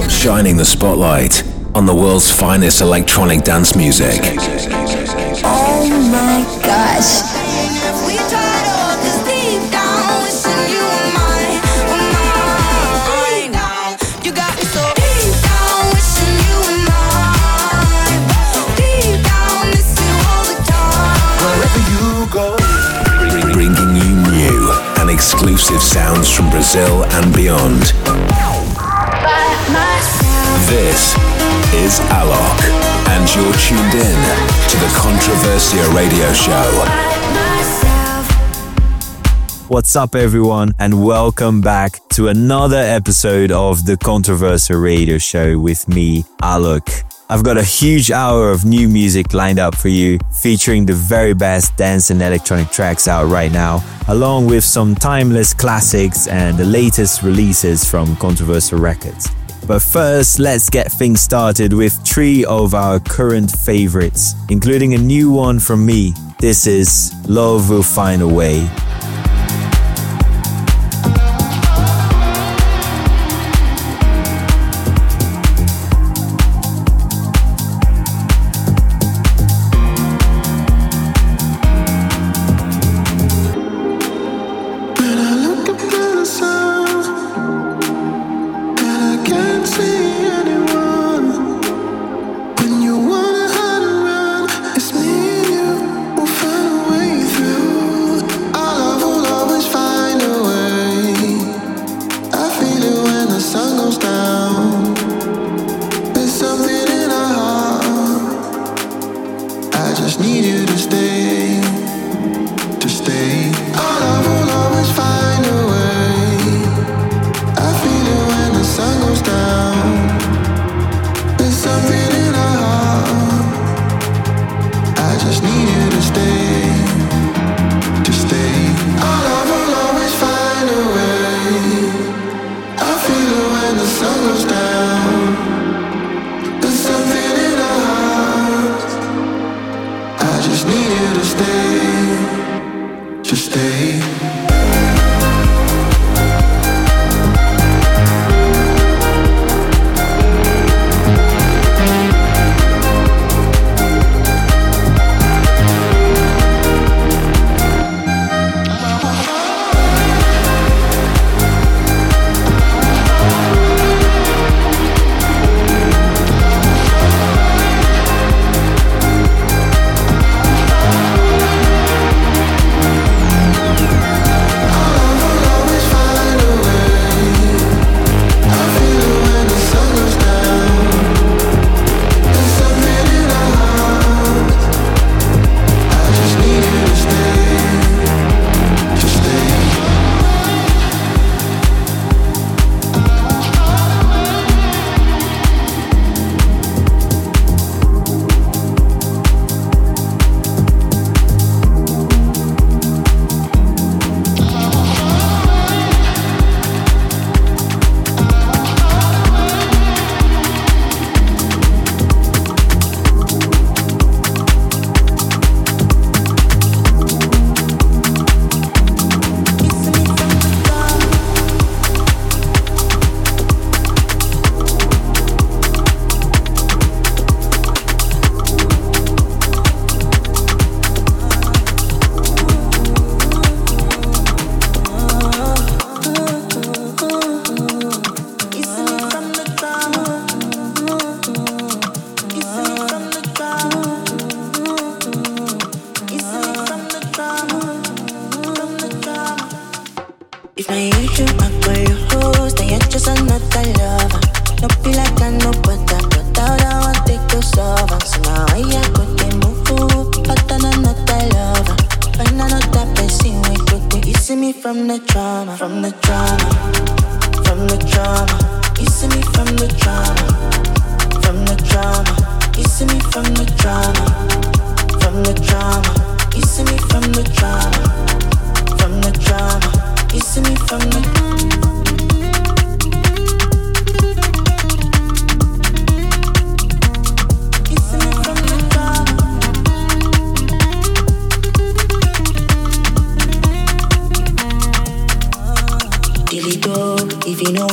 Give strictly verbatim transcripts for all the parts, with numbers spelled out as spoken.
shining the spotlight on the world's finest electronic dance music. Oh my gosh. Bringing you new and exclusive sounds from Brazil and beyond. This is Alok, and you're tuned in to the Controversia Radio Show. What's up, everyone, and welcome back to another episode of the Controversia Radio Show with me, Alok. I've got a huge hour of new music lined up for you, featuring the very best dance and electronic tracks out right now, along with some timeless classics and the latest releases from Controversia Records. But first, let's get things started with three of our current favorites, including a new one from me. This is Love Will Find a Way.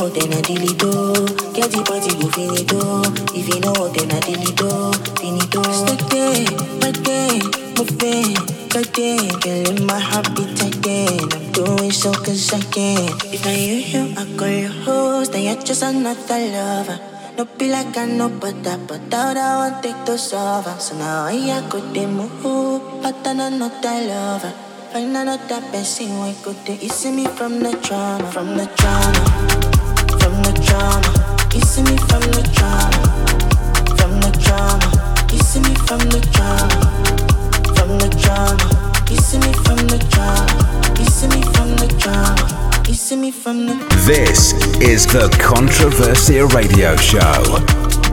work, then I delete. Get the party, go finito. If you know what, then I delete. Finito. Stuck there, right there, moving, right there. Killing my heartbeat again. I'm doing so cause I can. If I hear you, I call your host. Then you're just another lover. No be like I know, but that, but out I won't take those over. So now I could move, but then I'm not that lover. Find another person, why could they ease me from the drama, from the drama, from the drama. Ease me from the drama, from the drama. Ease me from the drama, from the drama. Ease me from the drama, ease me from the drama. Ease me from the. This is the Controversia Radio Show.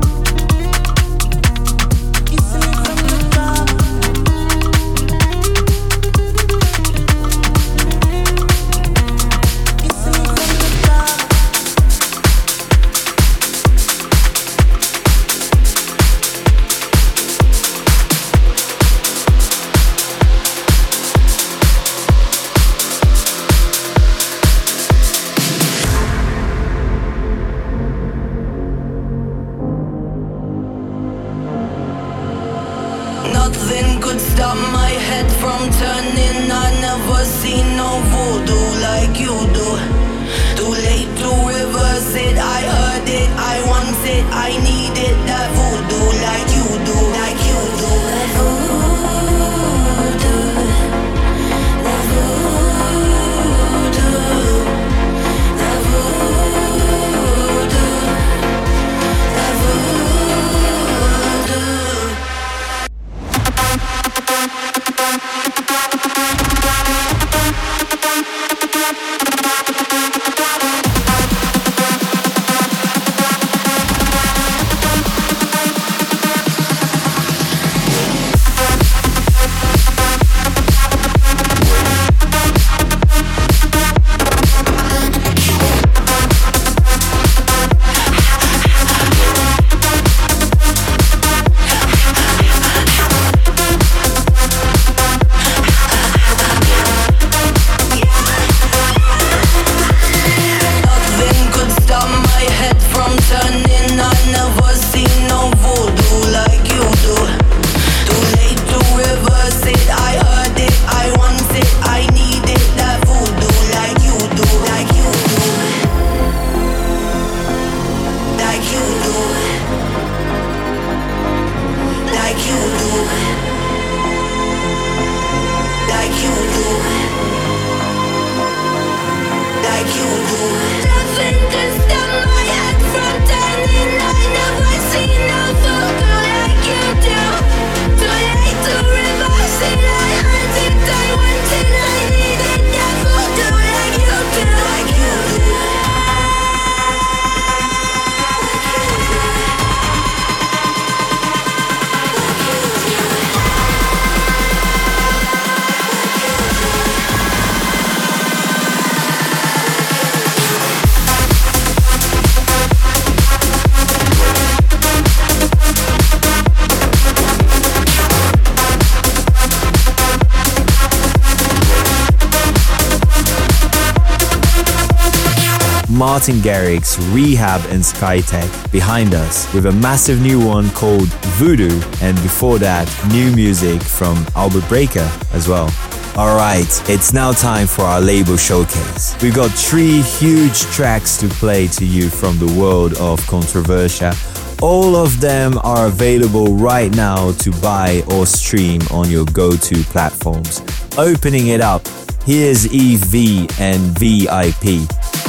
Martin Garrix, Rehab and Skytech behind us with a massive new one called Voodoo, and before that, new music from Albert Breaker as well. Alright, it's now time for our label showcase. We've got three huge tracks to play to you from the world of Controversia. All of them are available right now to buy or stream on your go-to platforms. Opening it up, here's Eve V and V I P.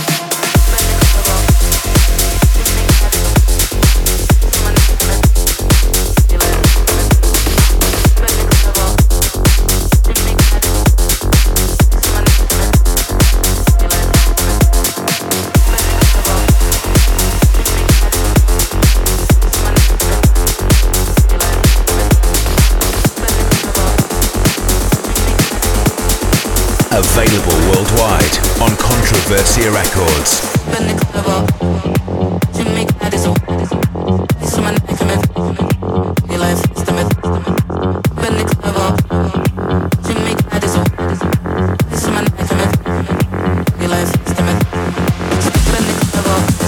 Available worldwide on Controversia Records. Life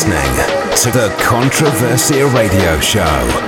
listening to the Controversia Radio Show.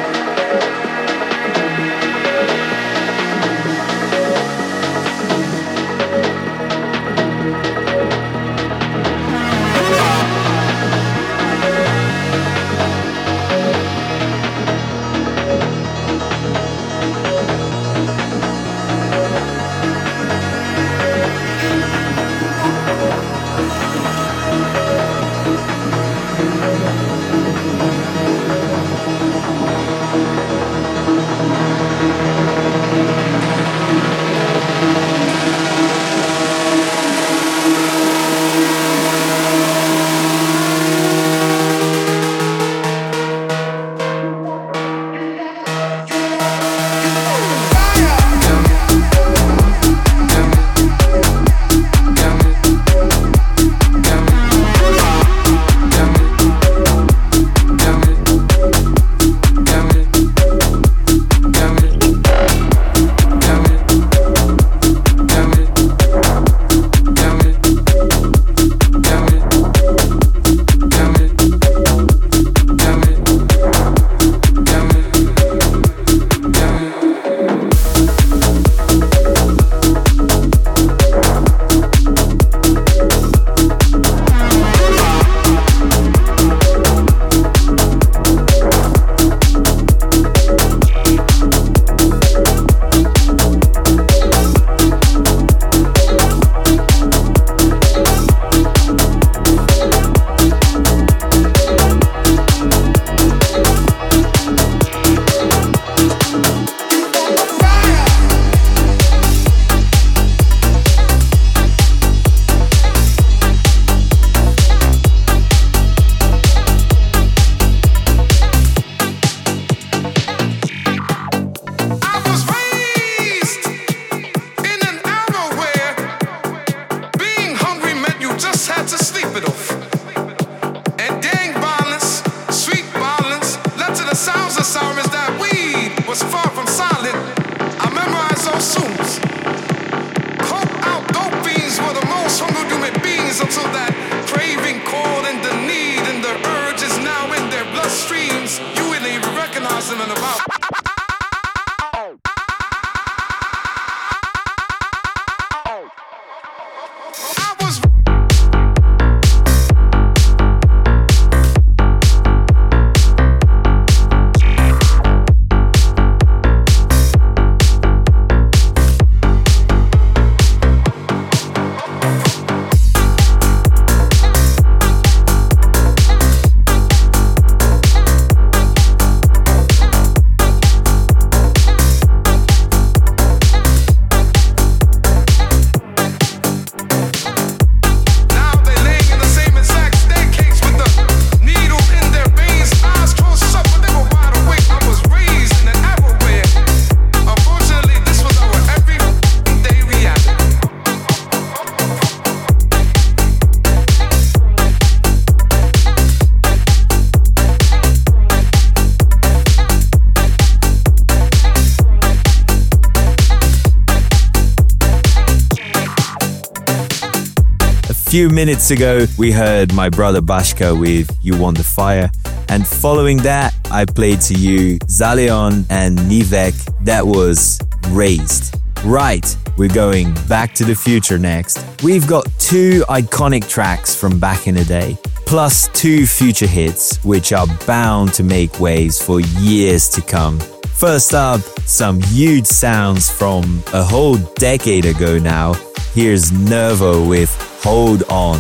Few minutes ago, we heard my brother Bashka with You Want the Fire, and following that, I played to you Zaleon and Nivek. That was Raised. Right, we're going back to the future next. We've got two iconic tracks from back in the day, plus two future hits, which are bound to make waves for years to come. First up, some huge sounds from a whole decade ago now. Here's Nervo with Hold On.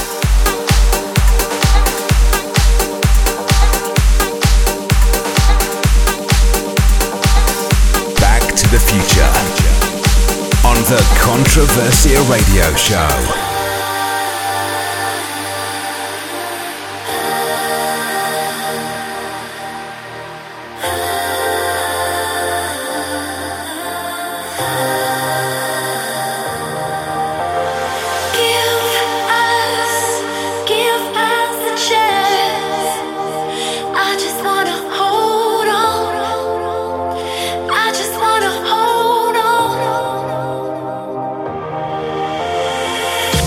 Back to the future on the Controversia Radio Show. Hold on.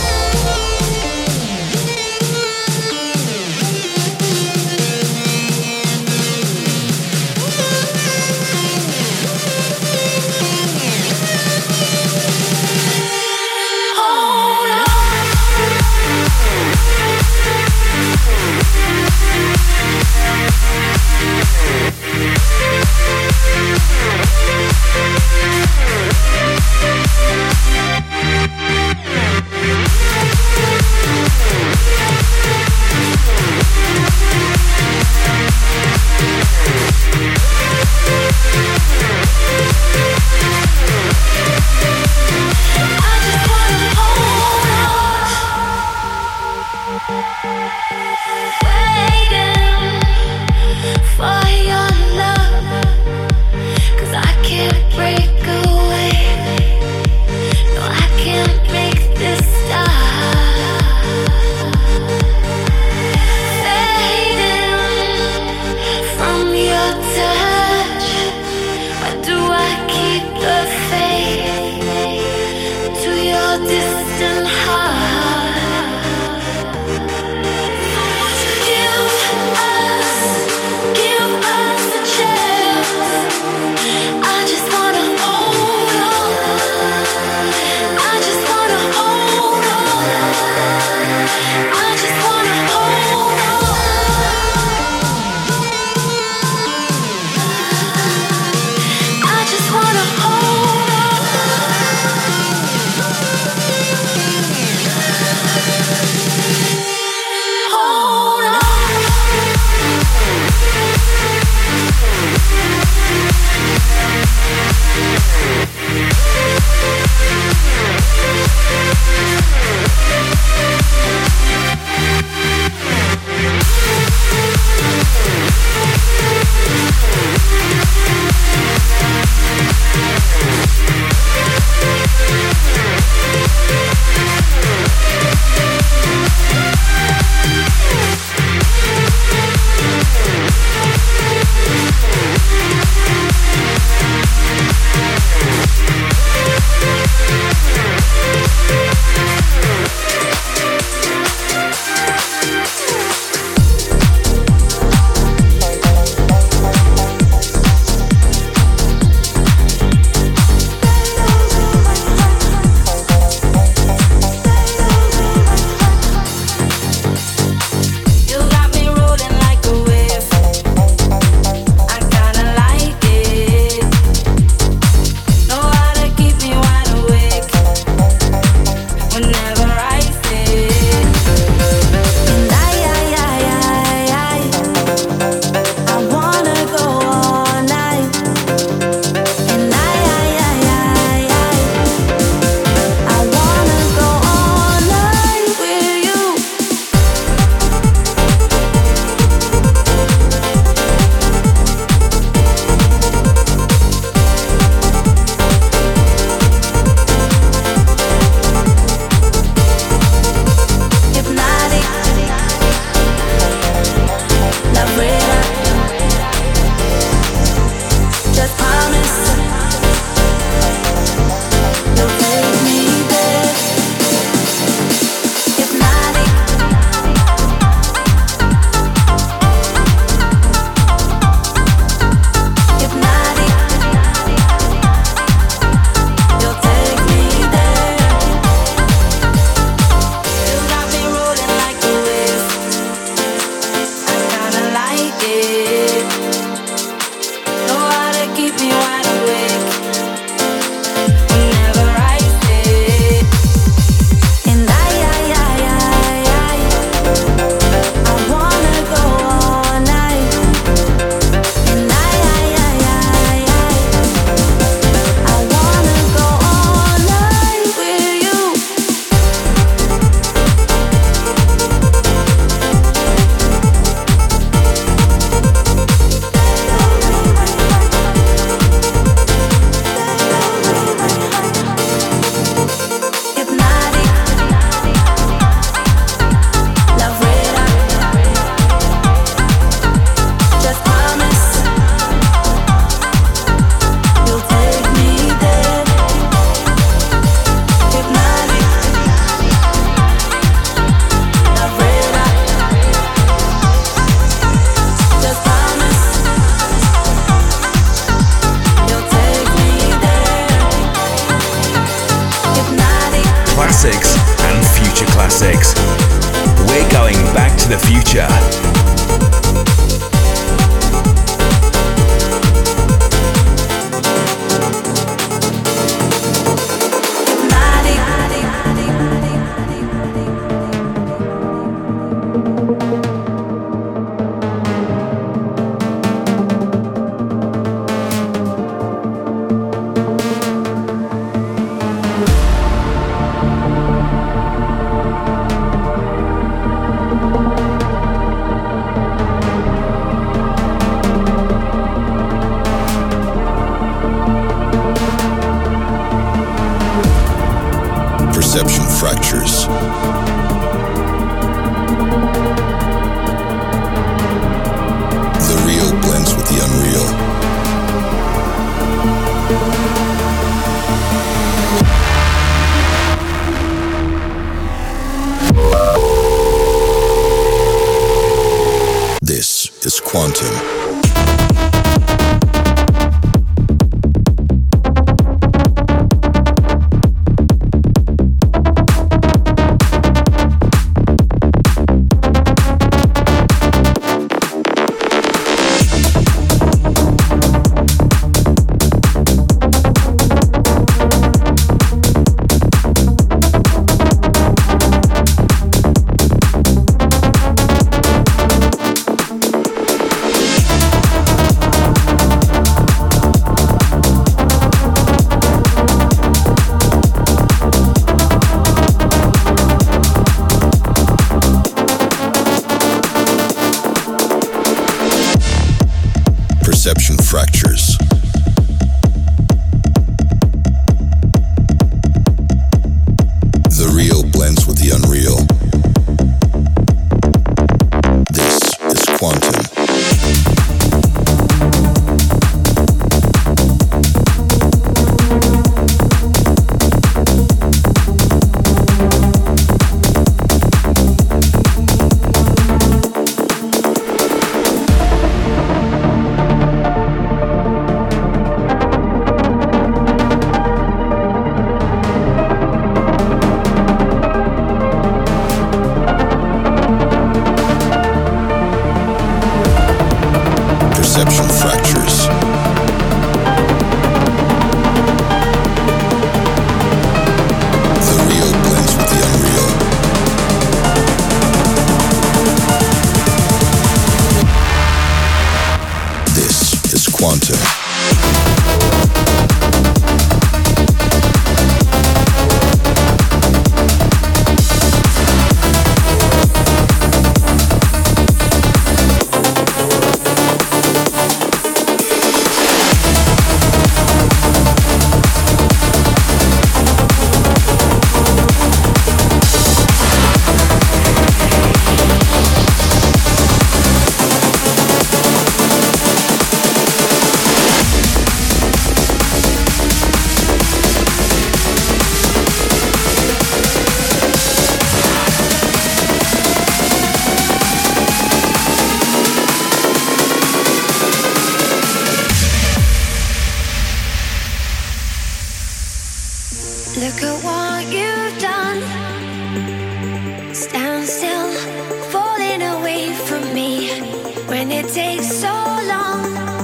when it takes so long.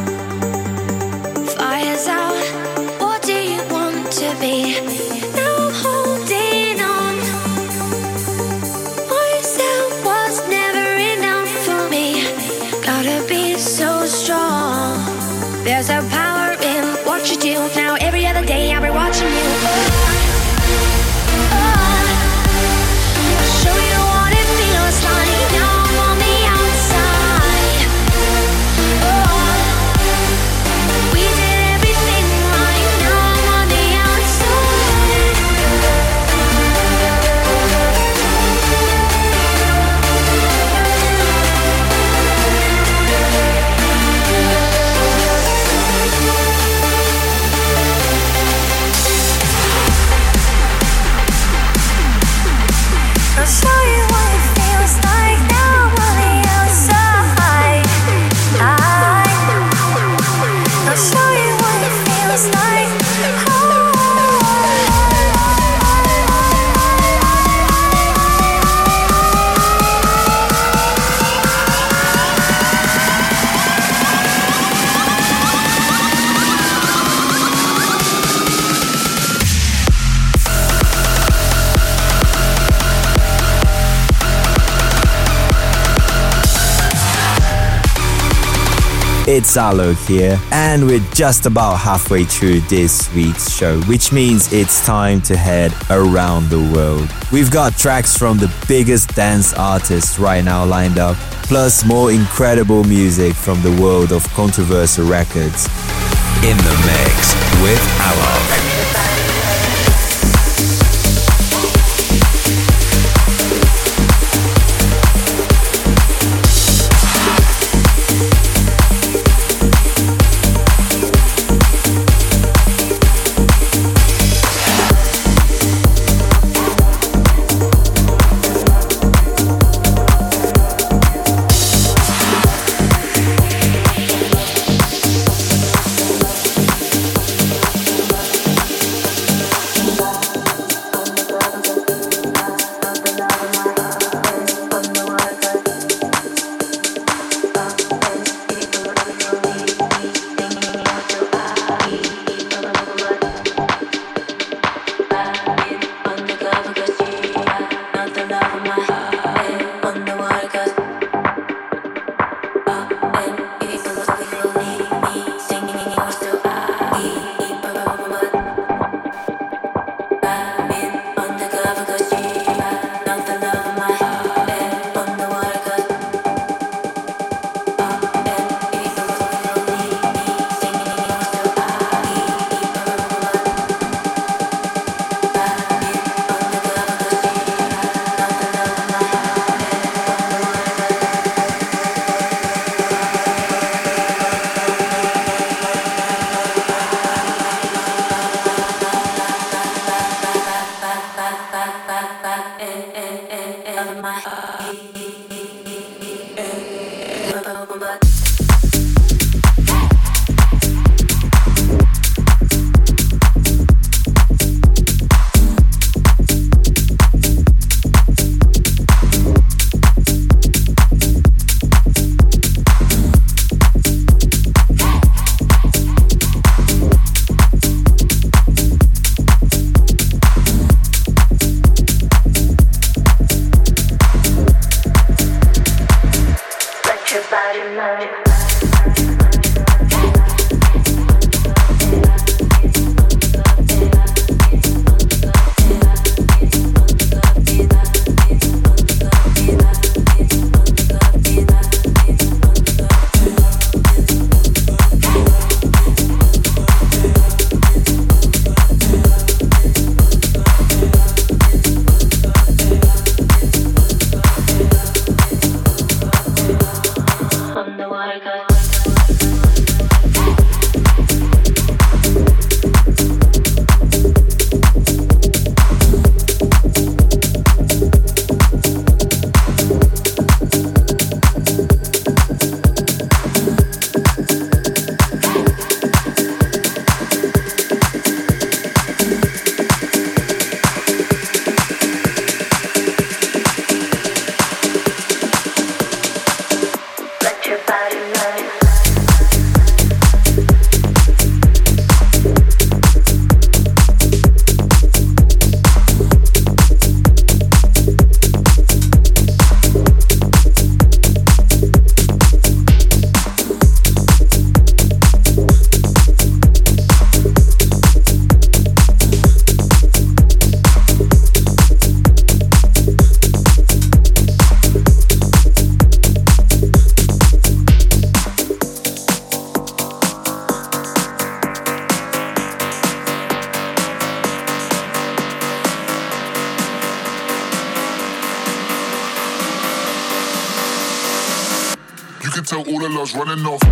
Fire's out, what do you want to be? Now I'm holding on. Myself was never enough for me. Gotta be so strong. There's a power in what you do. Now every other day I'll be watching you. Oh, oh. I'll show you what it feels like. Now I'm on the outside. Oh, we did everything right. Now I'm on the outside. I'll show you what it feels like. Now I'm on the outside. I'll show you what it feels like. It's Alok here, and we're just about halfway through this week's show, which means it's time to head around the world. We've got tracks from the biggest dance artists right now lined up, plus more incredible music from the world of Controversial Records. In the mix with Alok. Let your body can tell all the love's running off.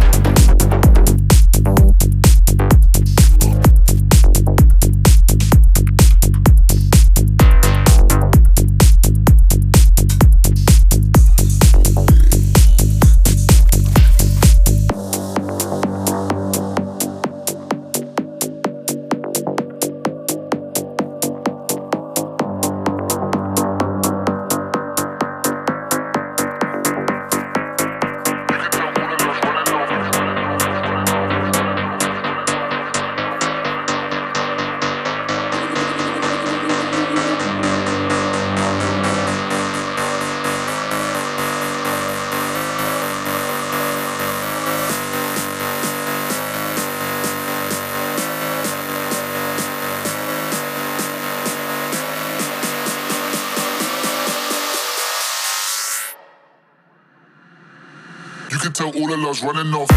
You can tell all the love's running off.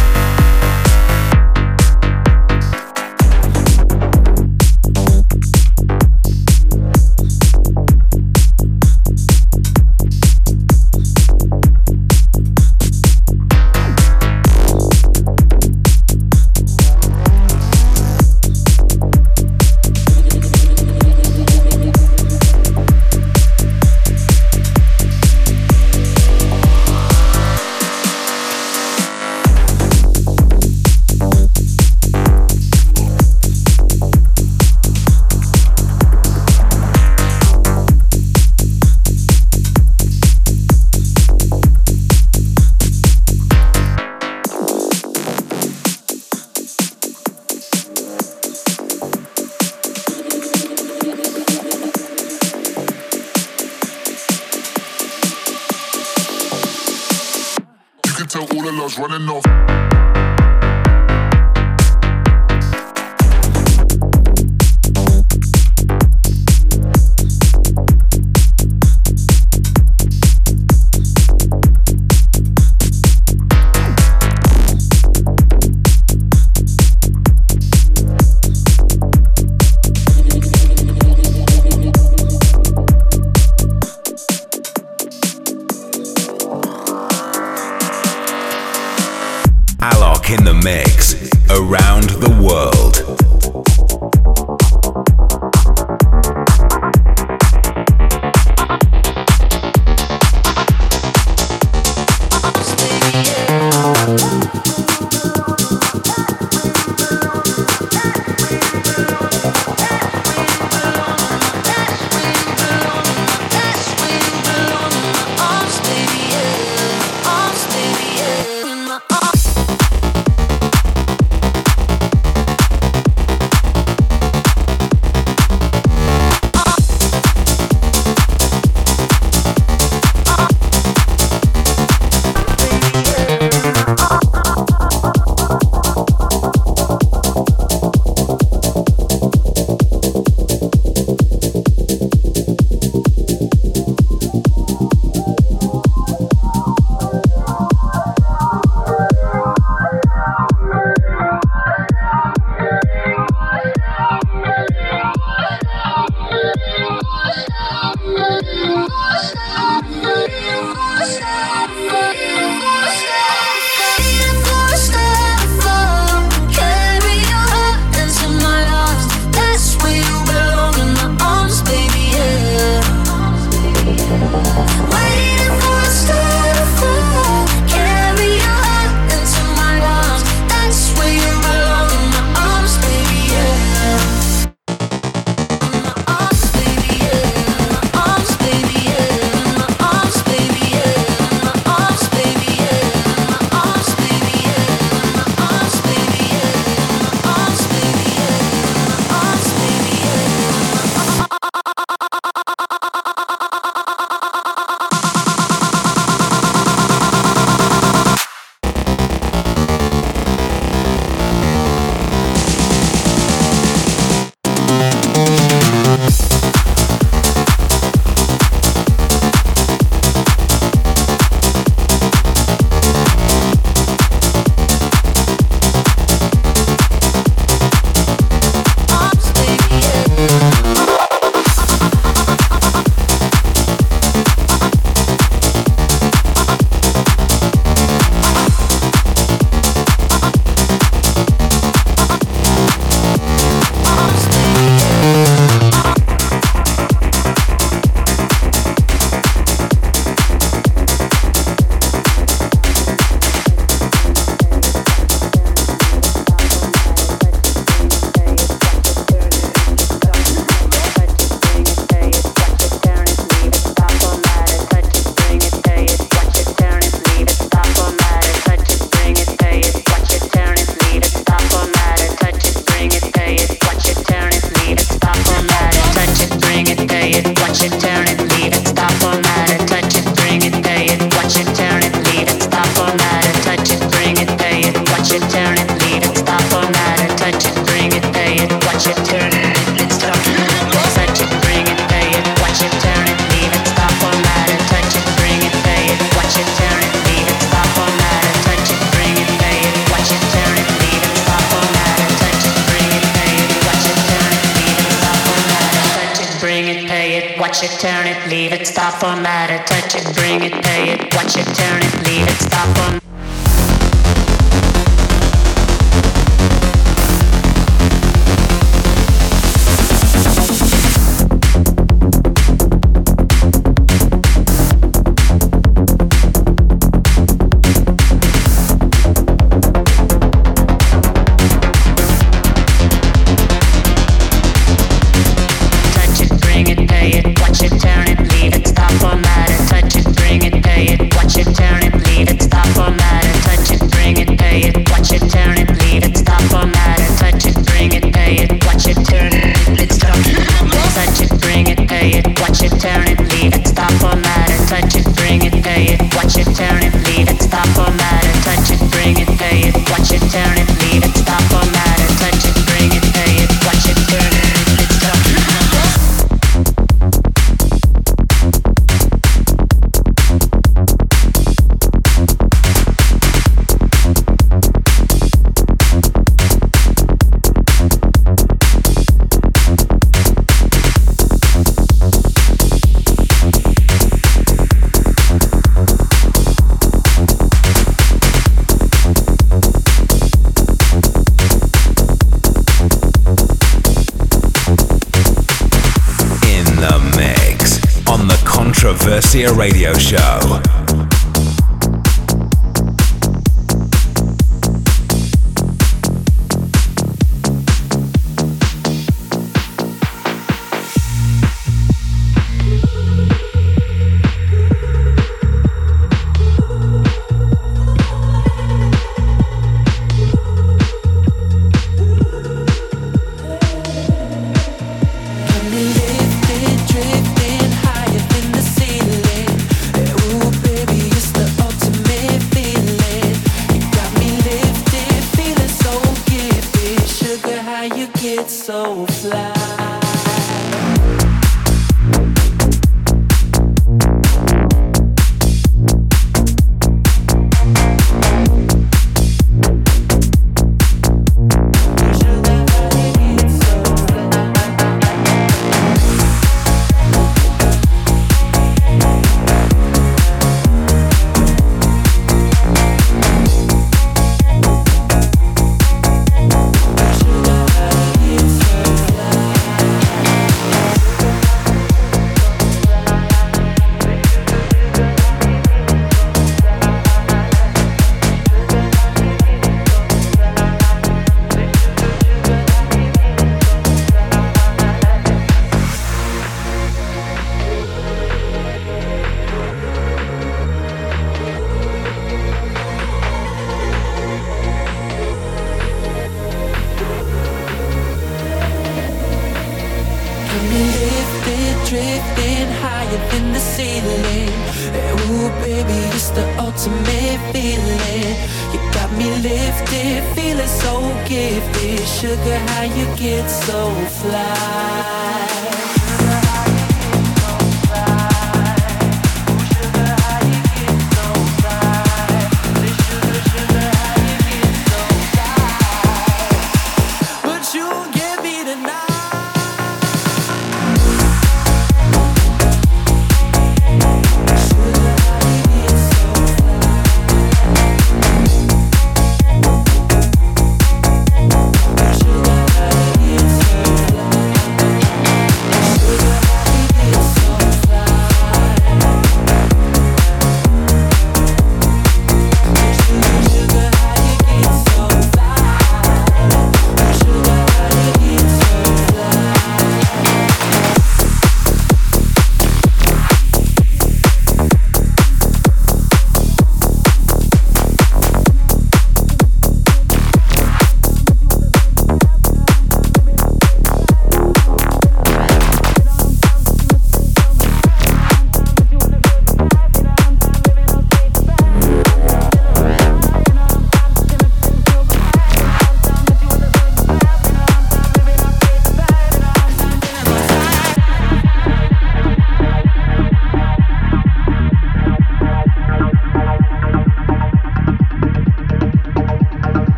Tell all the love's running off. In the mix around the world. Yeah. watch it, turn it, leave it, stop, format it, touch it, bring it, pay it, watch it, turn it, leave it, stop, format it. Controversia Radio Show. Drifting higher than the ceiling. Ooh, baby, it's the ultimate feeling. You got me lifted, feeling so gifted. Sugar, how you get so fly?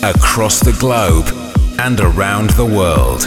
across the globe and around the world.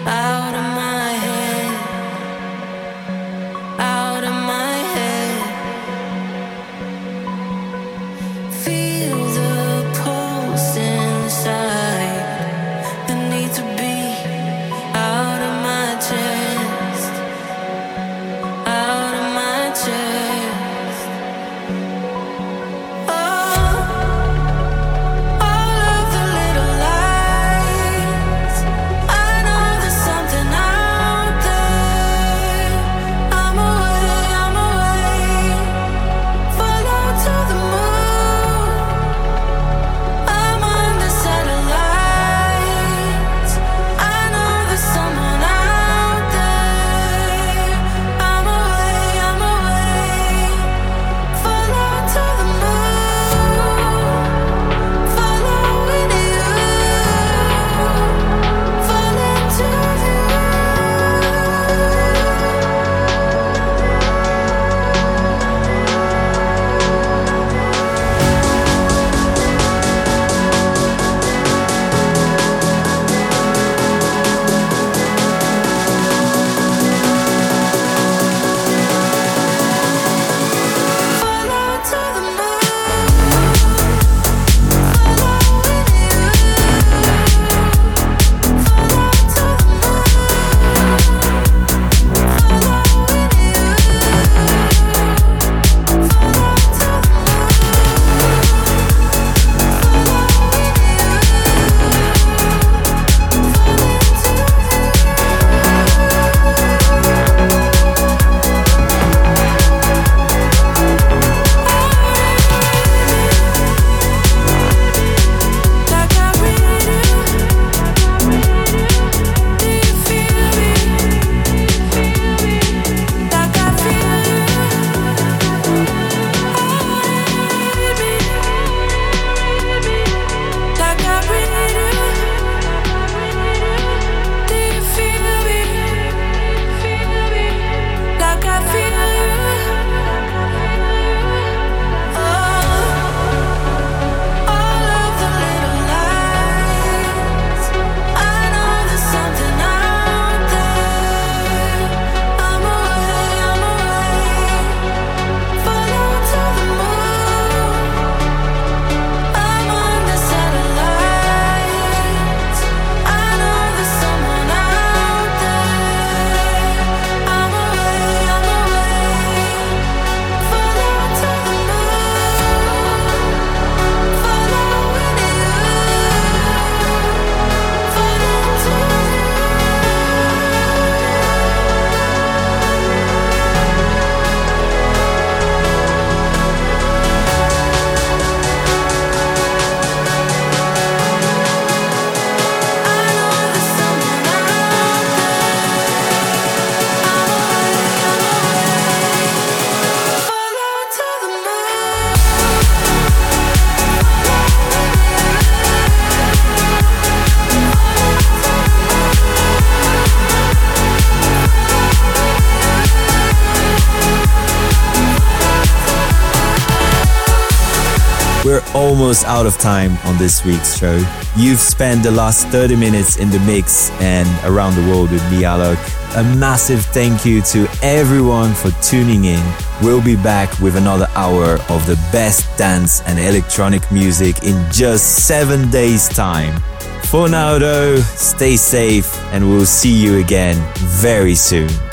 We're almost out of time on this week's show. You've spent the last thirty minutes in the mix and around the world with me, Alok. A massive thank you to everyone for tuning in. We'll be back with another hour of the best dance and electronic music in just seven days' time. For now though, stay safe and we'll see you again very soon.